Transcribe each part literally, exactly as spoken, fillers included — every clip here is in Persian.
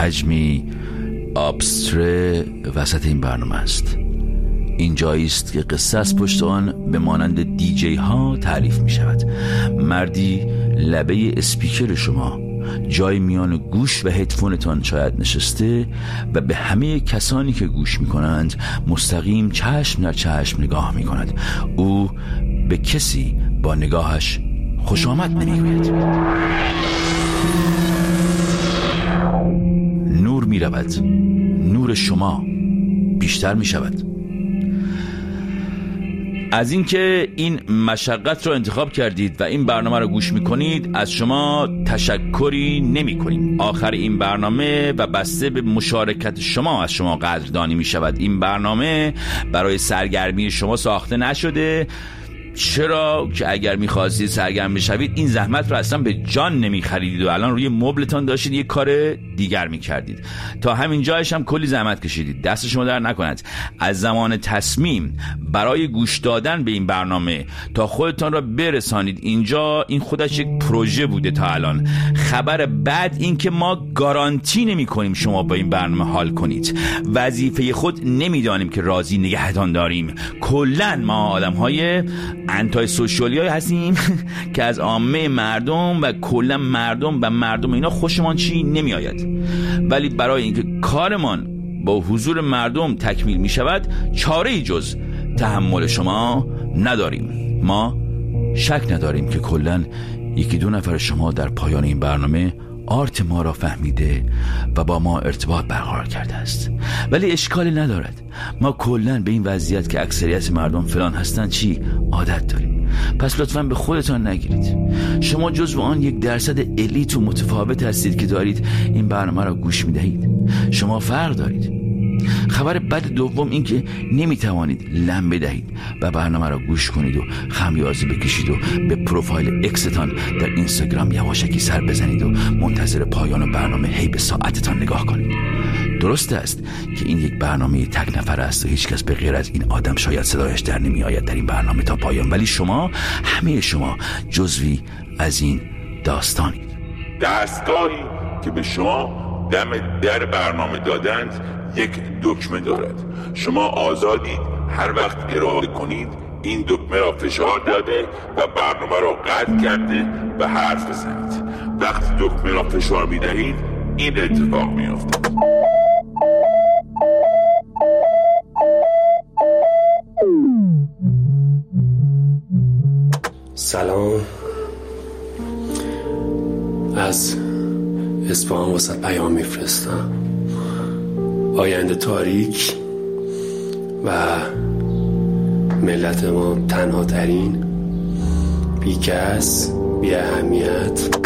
حجمی ابستره وسط این برنامه است. این جایی است که قصه از پشت آن به مانند دیجی ها تعریف می شود. مردی لبه اسپیکر شما، جای میان گوش و هدفونتان شاید نشسته و به همه کسانی که گوش می کنند مستقیم چشم در چشم نگاه می کند. او به کسی با نگاهش خوش آمد نمی گوید. نور می رود، نور شما بیشتر می شود. از اینکه این مشقت رو انتخاب کردید و این برنامه رو گوش میکنید از شما تشکری نمی کنیم. آخر این برنامه و بسته به مشارکت شما از شما قدردانی می شود. این برنامه برای سرگرمی شما ساخته نشده، چرا که اگر می‌خواستید سرگرم بشوید این زحمت رو اصلا به جان نمی‌خریدید و الان روی مبلتان داشتید یک کار دیگر می‌کردید. تا همین جایش هم کلی زحمت کشیدید. دست شما در نکند. از زمان تصمیم برای گوش دادن به این برنامه تا خودتان را برسانید اینجا، این خودش یک پروژه بوده تا الان. خبر بعد این که ما گارانتی نمی‌کنیم شما با این برنامه حال کنید. وظیفه خود نمی‌دانیم که راضی نگهتان داریم. کلاً ما آدم‌های انتای سوشیالی هستیم که از عامه مردم و کلا مردم و مردم اینا خوشمان چی نمی آید، ولی برای اینکه کارمان با حضور مردم تکمیل می شود چاره ای جز تحمل شما نداریم. ما شک نداریم که کلا یکی دو نفر شما در پایان این برنامه آرت ما را فهمیده و با ما ارتباط برقرار کرده است، ولی اشکالی ندارد. ما کلاً به این وضعیت که اکثریت مردم فلان هستند چی عادت داریم. پس لطفاً به خودتان نگیرید. شما جزو آن یک درصد الیت و متفاوت هستید که دارید این برنامه را گوش می‌دهید. شما فرق دارید. خبر بد دوم این که نمیتوانید لم بدهید و برنامه را گوش کنید و خمیازه بکشید و به پروفایل اکستان در اینستاگرام یواشکی سر بزنید و منتظر پایان برنامه هی به ساعتتان نگاه کنید. درست است که این یک برنامه تک نفر است و هیچ کس به غیر از این آدم شاید صدایش در نمی آید در این برنامه تا پایان، ولی شما، همه شما جزوی از این داستانید. دستگاهی که به شما دم در برنامه دادند یک دکمه دارد. شما آزادید هر وقت اراده کنید این دکمه را فشار داده و برنامه را قطع کرده و حرف بزنید. وقتی دکمه را فشار میدهید این اتفاق میافتد. سلام، از اصفهان واسه پیام میفرستم. آینده تاریک و ملت ما تنها ترین، بی کس، بی اهمیت.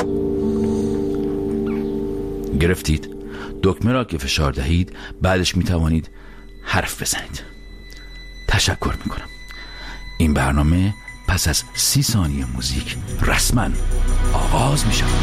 گرفتید؟ دکمه را که فشار دهید بعدش می توانید حرف بزنید. تشکر می کنم. این برنامه پس از سی ثانیه موزیک رسما آغاز می شود.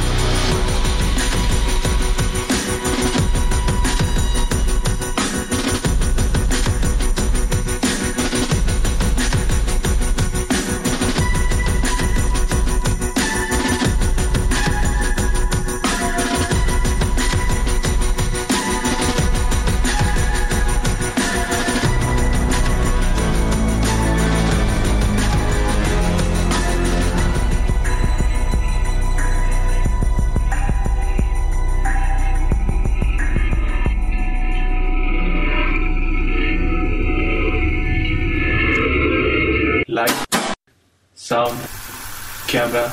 ساوند، کامرا،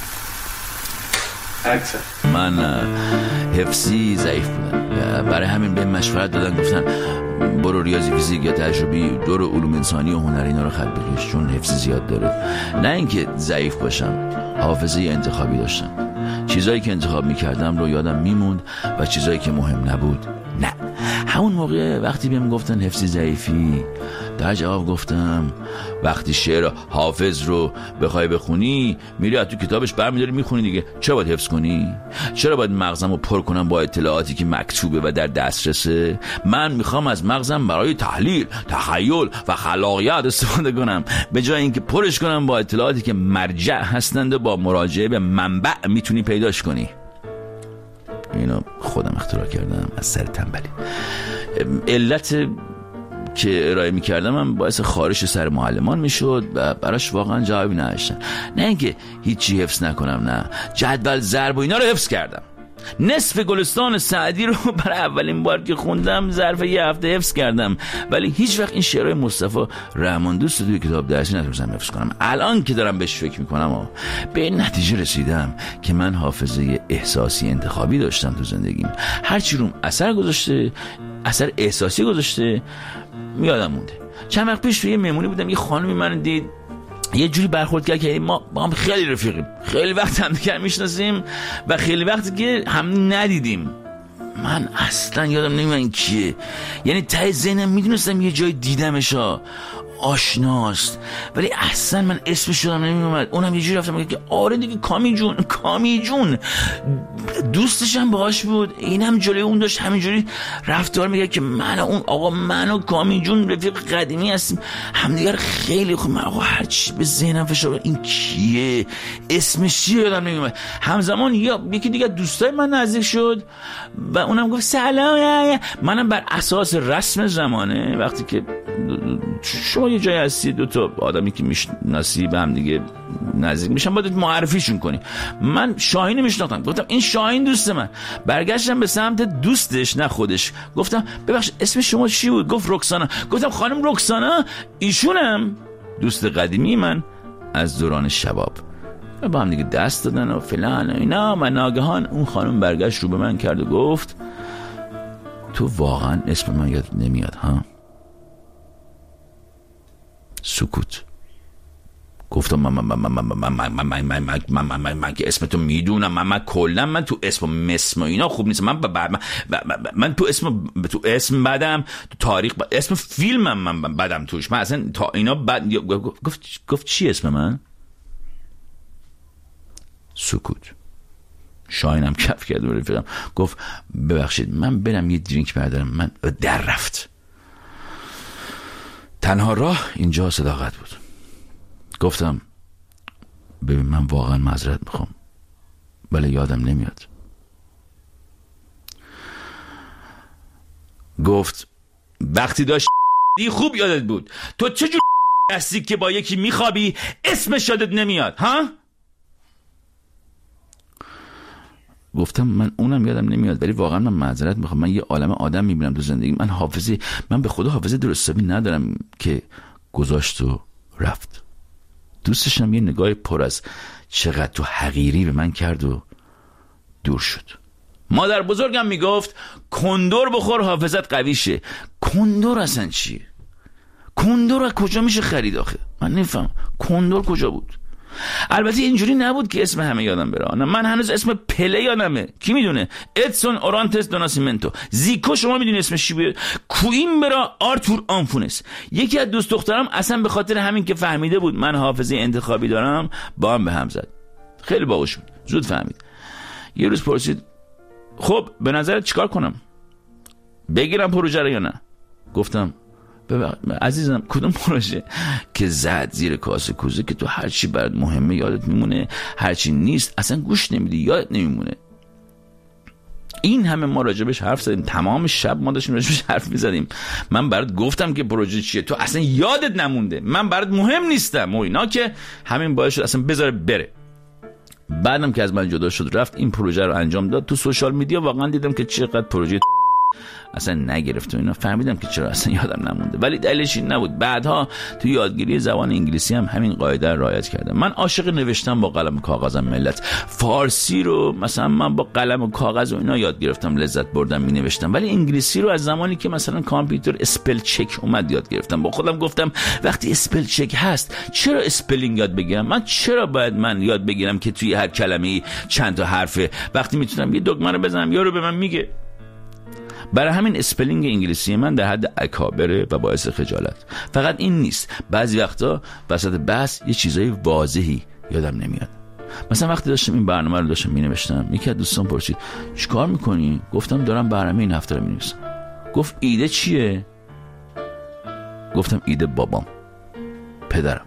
اکشن. من حفظی ضعیف بودم، برای همین به مشورت دادن گفتن برو ریاضی فیزیک یا تجربی، دور علوم انسانی و هنری اینا رو خط بکش چون حفظی زیاد داره. نه اینکه ضعیف باشم، حافظه انتخابی داشتم. چیزایی که انتخاب میکردم رو یادم میموند و چیزایی که مهم نبود نه. همون موقع وقتی بهم گفتن حفظی ضعیفی، در جواب گفتم وقتی شعر حافظ رو بخوای بخونی میری از تو کتابش برمیداری میخونی دیگه، چرا باید حفظ کنی؟ چرا باید مغزم رو پر کنم با اطلاعاتی که مکتوبه و در دسترسه؟ من میخوام از مغزم برای تحلیل، تخیل و خلاقیت استفاده کنم، به جای اینکه پرش کنم با اطلاعاتی که مرجع هستند و با مراجعه به منبع میتونی پیداش کنی. اینو خودم اختراع کردم از سر تنبلی. علت که ارائه میکردم هم باعث خارش سر معلمان میشد و براش واقعا جوابی نداشتن. نه اینکه هیچی حفظ نکنم، نه، جدول ضرب و اینا رو حفظ کردم. نصف گلستان سعدی رو برای اولین بار که خوندم ظرف یه هفته حفظ کردم، ولی هیچ وقت این شعرهای مصطفی رحمان دوست رو توی کتاب درسی نتونستم حفظ کنم. الان که دارم بهش فکر میکنم و به این نتیجه رسیدم که من حافظه احساسی انتخابی داشتم تو زندگیم. هرچی روم اثر گذاشته، اثر احساسی گذاشته، یادم مونده. چند وقت پیش توی مهمونی بودم، یه خانمی من دید، یه جوری برخورد کرد که ما با هم خیلی رفیقیم، خیلی وقت هم دیگه میشناسیم و خیلی وقتی که هم ندیدیم. من اصلا یادم نمیاد این کیه، یعنی ته ذهنم میدونستم یه جای دیدمشا، آشناست، ولی اصلا من اسمش یادم نمیومد. اونم یه جوری رفتم میگه که آره دیگه کامی جون، کامی جون دوستشم باهاش بود، اینم جلوی اون داشت همینجوری رفتار میگه که من و اون آقا، من و کامی جون رفیق قدیمی هستیم، همدیگر خیلی خوب. من آقا هر چی به ذهنم فشار، این کیه، اسمش چیه یادم نمیومد. همزمان یا یکی دیگه دوستای من نزدیک شد و اونم گفت سلام. منم بر اساس رسم زمانه وقتی که شما یه جایی هستی، دو تا آدمی که میشناسی به هم دیگه نزدیک میشن، باید معرفیشون کنی. من شاهین میشناختم، گفتم این شاهین دوست من. برگشتم به سمت دوستش، نه خودش، گفتم ببخشید اسم شما چی بود؟ گفت رکسانا. گفتم خانم رکسانا ایشونم دوست قدیمی من از دوران شباب. با هم دیگه دست دادن و فلان و اینا. من ناگهان اون خانم برگشت رو به من کرد و گفت تو واقعا اسم من یاد نمیاد ها؟ سکوت. گفتم من من من من من من من من من من من من که اسمتو میدونم، من من کلا من تو اسم مسم و اینا خوب نیست. من من تو اسم تو اسم بدم، تو تاریخ اسم فیلمم من بدم توش. من اصلا تا اینا بد. گفت گفت چی اسم من؟ سکوت. شاهینم کف کرد و رفیقم گفت ببخشید من برم یه درینک بردارم. من در رفت. تنها راه اینجا صداقت بود. گفتم ببین من واقعا معذرت میخوام ولی یادم نمیاد. گفت وقتی داشت خوب یادت بود، تو چجور هستی که با یکی میخوابی اسمش یادت نمیاد ها؟ گفتم من اونم یادم نمیاد ولی واقعا من معذرت میخوام. من یه عالم آدم میبینم تو زندگی، من حافظه من به خدا حافظه درستابی ندارم که گذاشت و رفت. دوستشم یه نگاه پر از چقدر تو حقیری به من کرد و دور شد. مادر بزرگم میگفت کندور بخور حافظت قوی شه. کندور اصلا چیه؟ کندور از کجا میشه خرید آخه؟ من نفهم کندور کجا بود. البته اینجوری نبود که اسم همه یادم بره. من هنوز اسم پله یادمه. کی میدونه؟ ادسون اورانتس دوناسیمنتو. زیکو شما میدونی اسمش چی بود؟ کوئیمبرا آرتور آنفونس. یکی از دوست دخترام اصلا به خاطر همین که فهمیده بود من حافظه انتخابی دارم با هم به هم زد. خیلی باهوش بود، زود فهمید. یه روز پرسید خب به نظرت چیکار کنم؟ بگیرم پروژه رو یا نه؟ گفتم عزیزم کدوم پروژه؟ که زد زیر کاسه کوزه که تو هر چی برات مهمه یادت میمونه، هر چی نیست اصلا گوش نمیدی، یادت نمیمونه. این همه ما راجبش حرف زدیم، تمام شب ما داشتیم راجبش حرف میزدیم. من برات گفتم که پروژه چیه، تو اصلا یادت نمونده. من برات مهم نیستم و اینا، که همین باعث شد اصلا بذاره بره. بعدم که از من جدا شد رفت این پروژه رو انجام داد. تو سوشال میدیا واقعا دیدم که چقدر پروژه اصلا نگرفت و اینا. فهمیدم که چرا اصلا یادم نمونده، ولی دلیلش این نبود. بعدها تو یادگیری زبان انگلیسی هم همین قاعده رو رعایت کردم. من عاشق نوشتن با قلم و کاغذم ملت. فارسی رو مثلا من با قلم و کاغذ و اینا یاد گرفتم، لذت بردم می نوشتم، ولی انگلیسی رو از زمانی که مثلا کامپیوتر اسپل چک اومد یاد گرفتم. با خودم گفتم وقتی اسپل چک هست چرا اسپلینگ یاد بگیرم؟ من چرا باید من یاد بگیرم که توی هر کلمه‌ای چند تا حرفه وقتی میتونم یه دکمه رو بزنم یارو به من میگه؟ برای همین اسپلینگ انگلیسی من در حد اکابره و باعث خجالت. فقط این نیست، بعضی وقتا وسط بحث یه چیزای واضحی یادم نمیاد. مثلا وقتی داشتم این برنامه رو داشتم مینوشتم، یکی از دوستان پرسید چیکار میکنی؟ گفتم دارم برنامه این هفته رو مینویسم. گفت ایده چیه؟ گفتم ایده بابام، پدرم.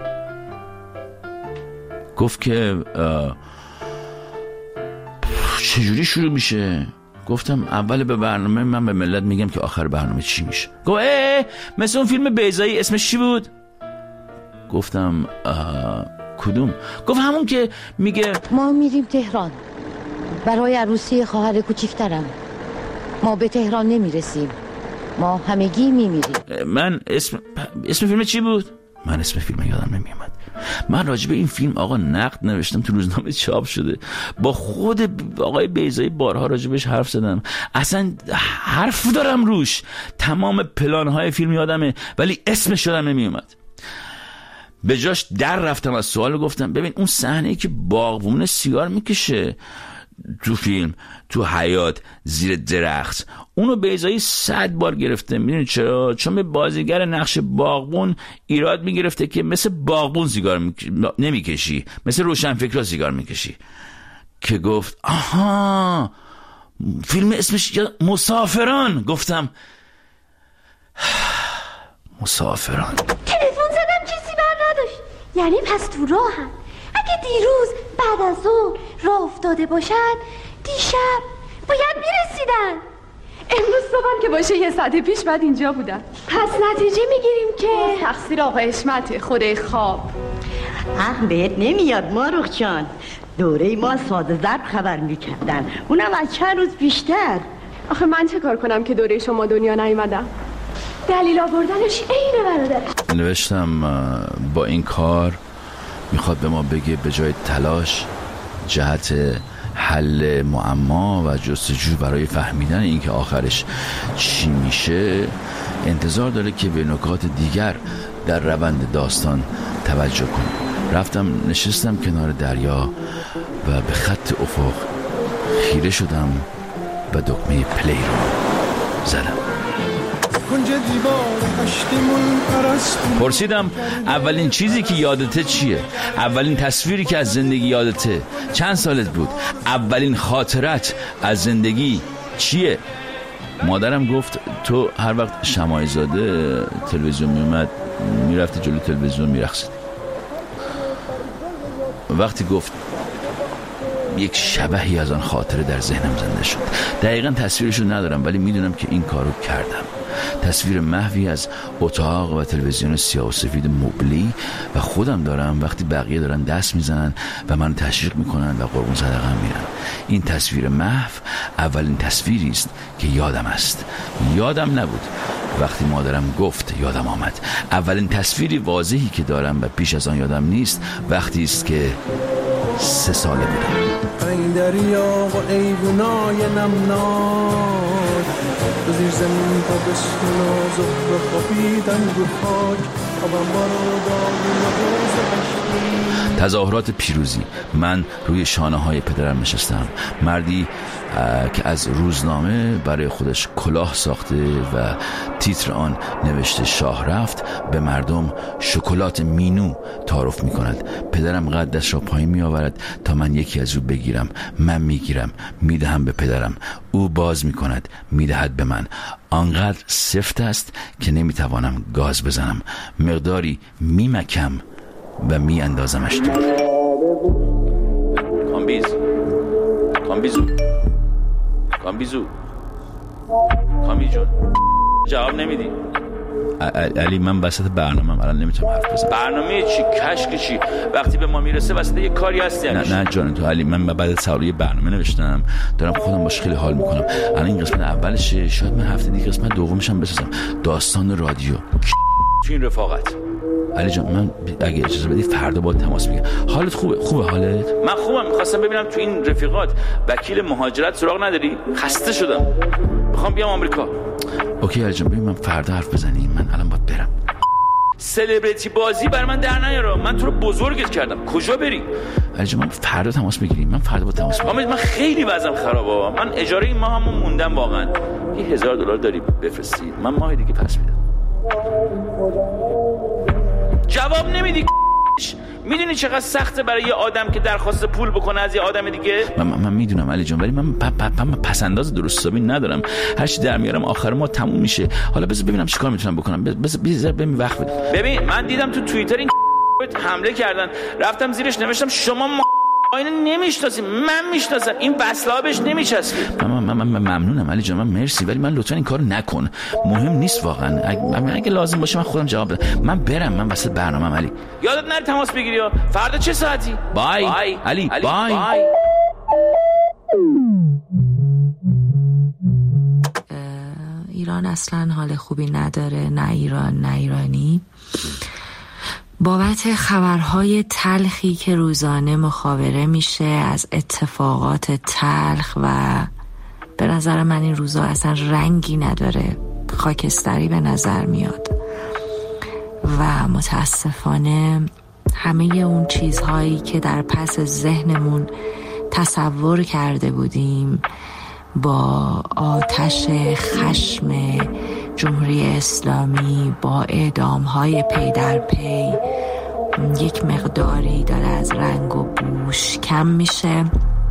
گفت که چجوری شروع میشه؟ گفتم اول به برنامه من به ملت میگم که آخر برنامه چی میشه. گفت اه مثل اون فیلم بیضایی اسمش چی بود؟ گفتم کدوم؟ گفت همون که میگه ما میریم تهران برای عروسی خواهر کوچیکترم. ما به تهران نمیرسیم، ما همگی میمیریم. من اسم اسم فیلم چی بود؟ من اسم فیلم یادم نمیومد. من راجع به این فیلم آقا نقد نوشتم، تو روزنامه چاپ شده، با خود آقای بیضایی بارها راجع بهش حرف زدم، اصلا حرف دارم روش، تمام پلان‌های فیلم یادمه ولی اسمش یادم نمیومد. به جاش در رفتم از سوال گفتم ببین اون صحنه‌ای که باغبون سیگار میکشه تو فیلم تو حیاط زیر درخت، اونو بیضایی صد بار گرفته. میدونی چرا؟ چون به بازیگر نقش باغبون ایراد میگرفته که مثل باغبون سیگار میک... نمیکشی، مثل روشنفکرا سیگار میکشی. که گفت آها فیلم اسمش مسافران. گفتم مسافران. تلفن زدم کسی بر نداشت، یعنی پس تو راه هم. اگه دیروز بعد از ظهر راه افتاده باشد دیشب باید میرسیدن. امروز صبحم که باشه یه ساعت پیش بعد اینجا بودن. پس نتیجه میگیریم که تقصیر آقا حشمته، خدای خواب. حق بهت نمیاد ماروخ جان، دوره ما ساده ضرب خبر میکردن، اونم از چند روز بیشتر. آخه من چه کار کنم که دوره شما دنیا نیومدم؟ دلیل آوردنش اینه برادر. نوشتم با این کار میخواد به ما بگه به جای تلاش جهت حل معما و جستجو برای فهمیدن اینکه آخرش چی میشه انتظار داره که به نکات دیگر در روند داستان توجه کنه. رفتم نشستم کنار دریا و به خط افق خیره شدم و دکمه پلی رو زدم. پرسیدم اولین چیزی که یادته چیه؟ اولین تصویری که از زندگی یادته؟ چند سالت بود؟ اولین خاطرت از زندگی چیه؟ مادرم گفت تو هر وقت شماعی زاده تلویزیون میومد میرفتی جلو تلویزیون میرقصیدی. وقتی گفت یک شبحی از آن خاطره در ذهنم زنده شد. دقیقاً تصویرشو ندارم ولی میدونم که این کارو کردم. تصویر محوی از اتاق و تلویزیون سیاه و سفید مبلی و خودم دارم وقتی بقیه دارن دست میزنن و من تشویق میکنن و قربون صدقه هم میرن. این تصویر محو اولین تصویری است که یادم است. یادم نبود، وقتی مادرم گفت یادم آمد. اولین تصویری واضحی که دارم و پیش از آن یادم نیست وقتی است که سه ساله بودم. این دریا و ایوونای نمناک زیر زمین تا بستون و زهر خوابیدن رو خاک آبم بارو داری. تظاهرات پیروزی. من روی شانه های پدرم نشستم. مردی که از روزنامه برای خودش کلاه ساخته و تیتر آن نوشته شاه رفت به مردم شکلات مینو تعارف می کند. پدرم قدش را پایین می آورد تا من یکی از او بگیرم. من می گیرم می دهم به پدرم. او باز می کند می دهد به من. آنقدر سفت است که نمی توانم گاز بزنم. مقداری می مکم و می اندازمش دور. کامبیز کامبیزو کامبیزو کامی جون جواب نمیدی. علی من وسط برنامه‌ام الان نمیتونم حرف بزنم. برنامه چی؟ کشک چی؟ وقتی به ما میرسه وسط یه کاری هستی. نه نه جان تو علی، من بعد از سوال برنامه نوشتم دارم خودم باش خیلی حال میکنم. الان این قسمت اولشه، شاید من هفته دیگه قسمت دومش هم بسازم. داستان رادیو تو این رفاقت. علی جان من اگه اجازه بدی فردا با تماس میگیرم. حالت خوبه؟ خوبه حالت؟ من خوبم. میخواستم ببینم تو این رفیقات وکیل مهاجرت سراغ نداری؟ خسته شدم میخوام بیام آمریکا. اوکی علی جان ببین من فردا حرف بزنیم، من الان باید برم. سلبریتی بازی بر من در نیار. من تو رو بزرگت کردم، کجا بری؟ علی جان من فردا تماس میگیریم. من فردا با تماس میگیرم. من خیلی وضعم خرابه. من اجاره این ماه همون موندم واقعا. یه هزار دلار داری بفرستید من ماه دیگه پس میدم. جواب نمیدی. میدونی چقدر سخته برای یه آدم که درخواست پول بکنه از یه آدم دیگه؟ من, من, من میدونم علی جان، ولی من پ پ پ من پسنداز درست حسابی ندارم. هر چی در میارم آخر ما تموم میشه. حالا بذار ببینم چیکار میتونم بکنم. بذار بذار ببین وقت بده. ببین من دیدم تو توییتر این حمله کردن، رفتم زیرش نوشتم شما اینو نمیشناسیم، من میشناسم، این وصله بهش نمیچسبه. من, من, من ممنونم علی جان، من مرسی، ولی من لطفا این کارو نکن، مهم نیست واقعا. اگه, اگه لازم باشه من خودم جواب بدم. من برم، من وسط برنامه‌ام علی. یادت نره تماس بگیری ها. فردا چه ساعتی؟ بای, بای. علی, علی. بای, بای. ایران اصلا حال خوبی نداره، نه ایران نه ایرانی. بابت خبرهای تلخی که روزانه مخابره میشه از اتفاقات تلخ و به نظر من این روزا اصلا رنگی نداره، خاکستری به نظر میاد و متاسفانه همه اون چیزهایی که در پس ذهنمون تصور کرده بودیم با آتش خشم جمهوری اسلامی، با اعدام‌های پی در پی یک مقداری داره از رنگ و بوش کم میشه.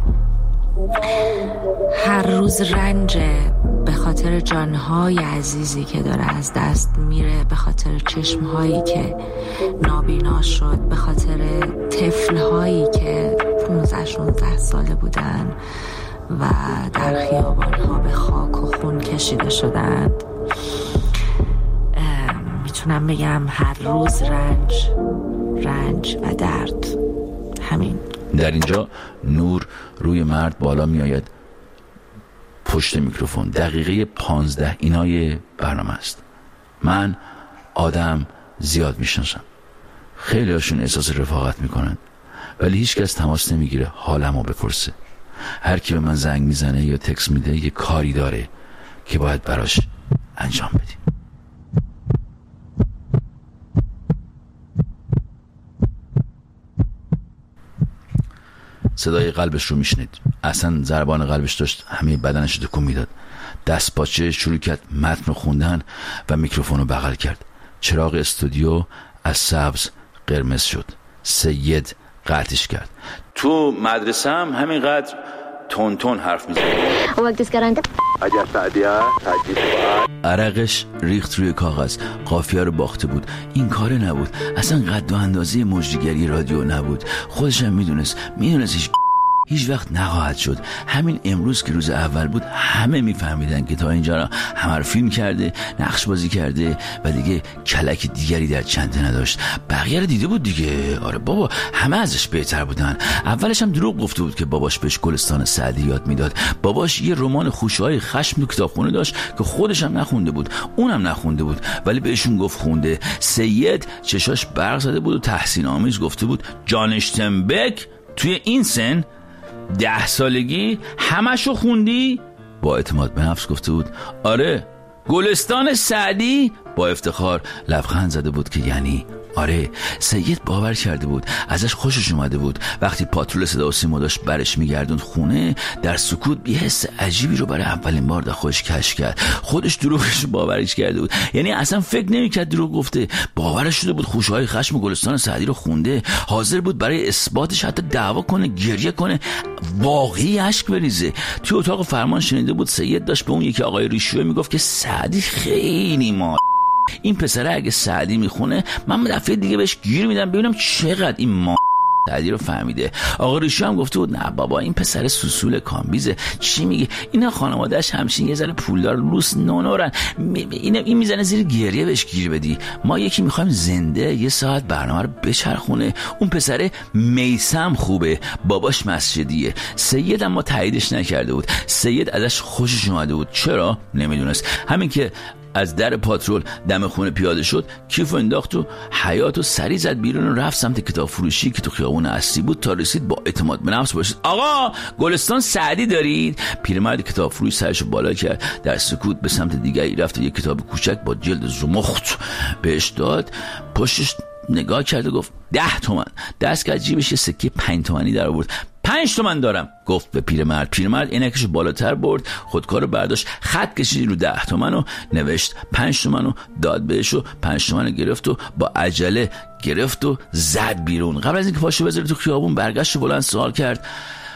هر روز رنج به خاطر جانهای عزیزی که داره از دست میره، به خاطر چشمهایی که نابینا شد، به خاطر طفلهایی که پونزده شانزده ساله بودن و در خیابانها به خاک و خون کشیده شدند. میتونم بگم هر روز رنج رنج و درد. همین. در اینجا نور روی مرد بالا می آید پشت میکروفون. دقیقه پانزده اینای برنامه است. من آدم زیاد میشناسم، خیلی هاشون احساس رفاقت میکنن، ولی هیچ کس تماس نمیگیره حالمو بپرسه. هر کی به من زنگ میزنه یا تکس میده یه کاری داره که باید براش انجام بدیم. صدای قلبش رو میشنید. اصلا ضربان قلبش داشت همه بدنش رو تکون میداد. دست پاچه شروع کرد متن رو خوندن و میکروفون رو بغل کرد. چراغ استودیو از سبز قرمز شد. سید قطعش کرد. تو مدرسه هم همینقدر تون تون حرف میزنه. اگر سعدیه عرقش ریخت روی کاغذ. قافیه رو باخته بود. این کاره نبود. اصلا قد و اندازه مجریگری رادیو نبود. خودش هم میدونست میدونست هیچ هیچ وقت نخواهد شد. همین امروز که روز اول بود همه میفهمیدن که تا اینجا همه رو فیلم کرده، نقش بازی کرده و دیگه کلک دیگری در چنته نداشت. بقیه رو دیده بود دیگه. آره بابا، همه ازش بهتر بودن. اولش هم دروغ گفته بود که باباش بهش گلستان سعدی یاد میداد. باباش یه رمان خوشه‌های خشم تو کتابخونه داشت که خودش هم نخونده بود، اونم نخونده بود، ولی بهشون گفت خونده. سید چشاش برق زده بود و تحسین آمیز گفته بود جان اشتنبک توی این سن ده سالگی همشو خوندی؟ با اعتماد به نفس گفته بود آره. گلستان سعدی؟ با افتخار لبخند زده بود که یعنی آره. سید باور کرده بود، ازش خوشش اومده بود. وقتی پاترول صدا و سیما داشت برش میگردوند خونه، در سکوت بی حس عجیبی رو برای اولین بار در خودش کشف کرد. خودش دروغش رو باورش کرده بود، یعنی اصلا فکر نمی‌کرد دروغ گفته. باورش شده بود خوشه‌های خشم گلستان سعدی رو خونده. حاضر بود برای اثباتش حتی دعوا کنه، گریه کنه، واقعی اشک بریزه. توی اتاق فرمان شنیده بود سید داشت به اون یکی آقای ریشوه میگفت که سعدی خیلی ما این پسره اگه سعدی میخونه من به دفعه دیگه بهش گیر میدم ببینم چقدر این ما سعدی رو فهمیده. آقا ریشو هم گفته بود نه بابا این پسر سوسول کامبیزه، چی میگه؟ اینا خانواده‌اش همچین یه ذره پولدار لوس نونورن، این این میزنه زیر گریه بهش گیر بدی. ما یکی میخوایم زنده یه ساعت برنامه رو بچرخونه. اون پسر میسم خوبه، باباش مسجدیه. سید اما تاییدش نکرده بود. سید ازش خوشش اومده بود. چرا؟ نمیدونست. همین که از در پاترول دم خونه پیاده شد، کیفو انداخت و حیاط و سری زد بیرون و رفت سمت کتاب فروشی که تو خیابون اصلی بود تا رسید با اعتماد به نفس باشید آقا گلستان سعدی دارید؟ پیرمرد کتاب فروش سرشو بالا کرد، در سکوت به سمت دیگری رفت و یک کتاب کوچک با جلد زمخت بهش داد. پشتش نگاه کرد و گفت ده تومن. دست کرد جیبش یه سکه پنج تومنی در آورد. پنج تومن دارم گفت به پیرمرد. پیرمرد عینکشو بالاتر برد، خودکارو برداشت، خط کشید رو ده تومن و نوشت پنج تومن و داد بهش و پنج تومن گرفت و با عجله گرفت و زد بیرون. قبل از اینکه پاشو بذاره تو خیابون برگشت و بلند سوال کرد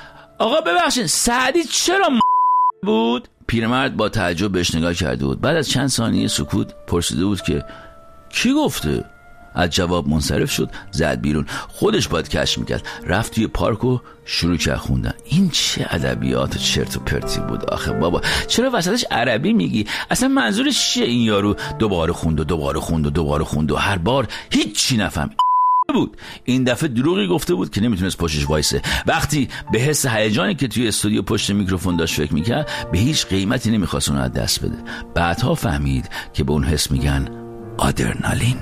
آقا ببخشید سعدی چرا م... بود؟ پیرمرد با تعجب بهش نگاه کرده بود. بعد از چند ثانیه سکوت پرسیده بود که کی گفته؟ از جواب منصرف شد، زد بیرون. خودش باید کشف میکرد. رفت توی پارک و شروع کرد خوندن. این چه ادبیات چرت و پرتی بود آخه بابا. چرا وسطش عربی میگی؟ اصلا منظورش چیه این یارو؟ دوباره خوند و دوباره خوند و دوباره خوند و هر بار هیچی نفهم بود. این دفعه دروغی گفته بود که نمیتونست پشتش وایسه. وقتی به حس هیجانی که توی استودیو پشت میکروفون داشت فکر میکرد، به هیچ قیمتی نمیخواست اون رو از دست بده. بعدها فهمید که به اون حس میگن آدرنالین.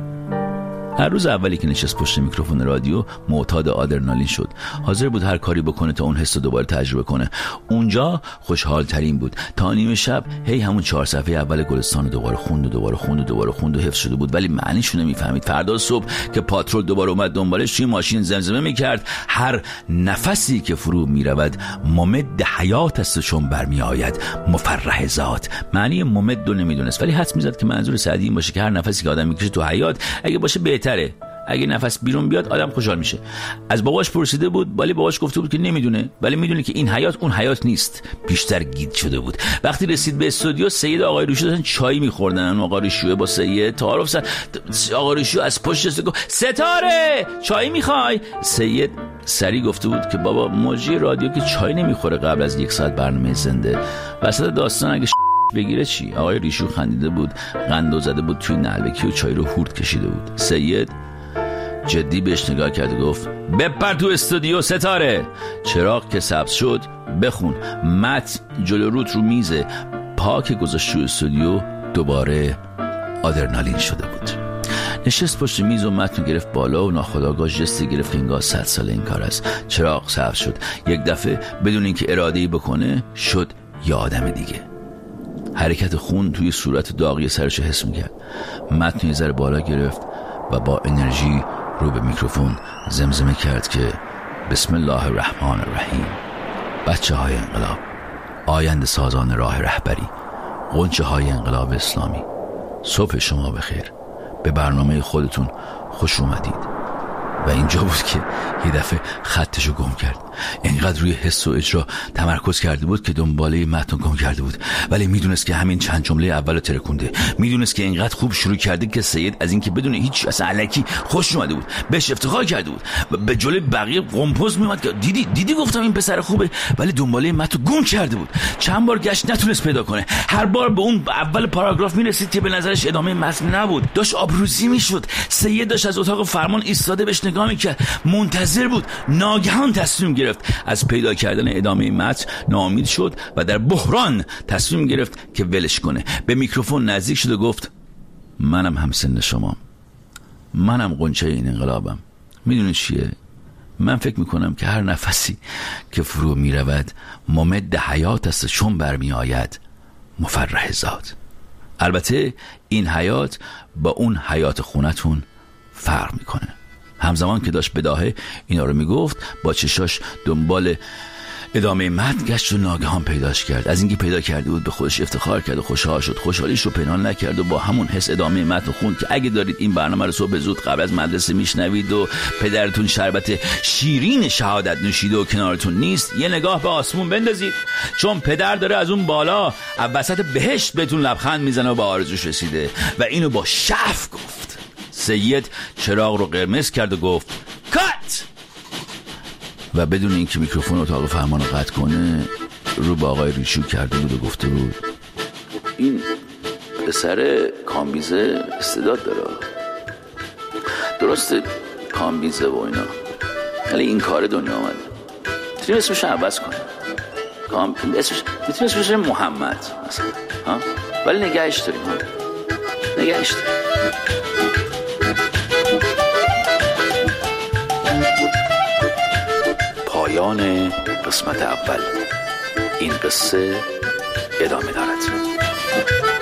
هر روز اولی که نشست پشت میکروفون رادیو معتاد آدرنالین شد. حاضر بود هر کاری بکنه تا اون حس رو دوباره تجربه کنه. اونجا خوشحال ترین بود. تا نیمه شب هی همون چهار صفحه اول گلستان رو دوباره خوند و دوباره خوند و دوباره خوند و حفظ شده بود، ولی معنیشو نمیفهمید. فردا صبح که پاترول دوباره اومد دنبالش، توی ماشین زمزمه میکرد هر نفسی که فرو میرود ممد حیات است چون برمی آید مفرح ذات. معنی ممد رو نمیدونست، ولی حدس میزد که منظور سعدی این باشه که هر نفسی که آدم میکشه تو حیات اگه باشه بهتره. اگه نفس بیرون بیاد آدم خوشحال میشه. از باباش پرسیده بود، ولی باباش گفته بود که نمیدونه، ولی میدونه که این حیات اون حیات نیست. بیشتر گیج شده بود. وقتی رسید به استودیو، سید آقای روشو داشتن چای میخوردن. آقا روشو با سید تعارف زد. آقا روشو از پشت دست گفت ستاره چای میخوای؟ سید سری گفته بود که بابا مجری رادیو که چای نمیخوره قبل از یک ساعت برنامه زنده. وسط داستان اگه بگیره چی؟ آقای ریشو خندیده بود، قندو زده بود توی نعلبکی و چای رو هورد کشیده بود. سید جدی بهش نگاه کرد و گفت بپر تو استودیو ستاره. چراغ که سبز شد بخون. متن جلو روت رو میزه. پاک گذاشت تو استودیو دوباره آدرنالین شده بود. نشست پشت میز و متن گرفت بالا و ناخودآگاه جستی گرفت که انگار صد سال این کار است. چراغ سبز شد. یک دفعه بدون اینکه اراده‌ای بکنه شد یه آدم دیگه. حرکت خون توی صورت داغی سرش حس میکرد. متن یه ذره بالا گرفت و با انرژی رو به میکروفون زمزمه کرد که بسم الله الرحمن الرحیم. بچه های انقلاب، آینده سازان راه رهبری، غنچه های انقلاب اسلامی، صبح شما بخیر. به برنامه خودتون خوش اومدید. و اینجا بود که یه دفعه خطشو گم کرد. اینقدر روی حس و اجرا تمرکز کرده بود که دنباله متن گم کرده بود، ولی میدونست که همین چند جمله اولو ترکونده. میدونست که اینقدر خوب شروع کرده که سید از اینکه بدون هیچ اصلا الکی خوش اومده بود، بهش افتخار کرده بود و به جلوی بقیه قمپوز میومد که دیدی دیدی گفتم این پسر خوبه، ولی دنباله متن گم کرده بود. چند بار گشت نتونست پیدا کنه. هر بار به اون اول پاراگراف میرسید که به نظرش ادامه متن نبود. داشت آبروزی میشد. سید داشت از اتاق فرمان ایستاده بهش نگاه میکرد، منتظر بود. ناگهان تصمیم گرفت از پیدا کردن ادامه متن ناامید شد و در بحران تصمیم گرفت که ولش کنه. به میکروفون نزدیک شد و گفت منم همسن شمام، منم غنچه این انقلابم. میدونی چیه؟ من فکر میکنم که هر نفسی که فرو میرود ممد حیات است چون برمی آید مفرح ذات. البته این حیات با اون حیات خونتون فرق میکنه. همزمان که داشت بداهه اینا رو میگفت، با چشاش دنبال ادامه متن گشت و ناگهان پیداش کرد. از اینکه پیدا کرده بود به خودش افتخار کرد و خوشحال شد. خوشحالیش رو پنهان نکرد و با همون حس ادامه متن خوند که اگه دارید این برنامه رو صبح زود قبل از مدرسه میشنوید و پدرتون شربت شیرین شهادت نوشیده و کنارتون نیست، یه نگاه به آسمون بندازید، چون پدر داره از اون بالا وسط بهشت بهتون لبخند میزنه و به آرزوش رسیده. و اینو با شف گفت. سید چراغ رو قرمز کرد و گفت کات، و بدون اینکه میکروفون اتاق فرمان رو قطع کنه رو به آقای ریشو کرده بود و گفته بود این پسر کامبیزه استعداد داره، درسته کامبیزه و اینا، ولی این کار دنیا آمده. میتونی اسمش عوض کنه، کام... اسمش میتونی اسمش محمد مثلا، ها؟ ولی نگهش داریم، ها؟ نگهش داریم. پایان قسمت اول. این قصه ادامه دارد.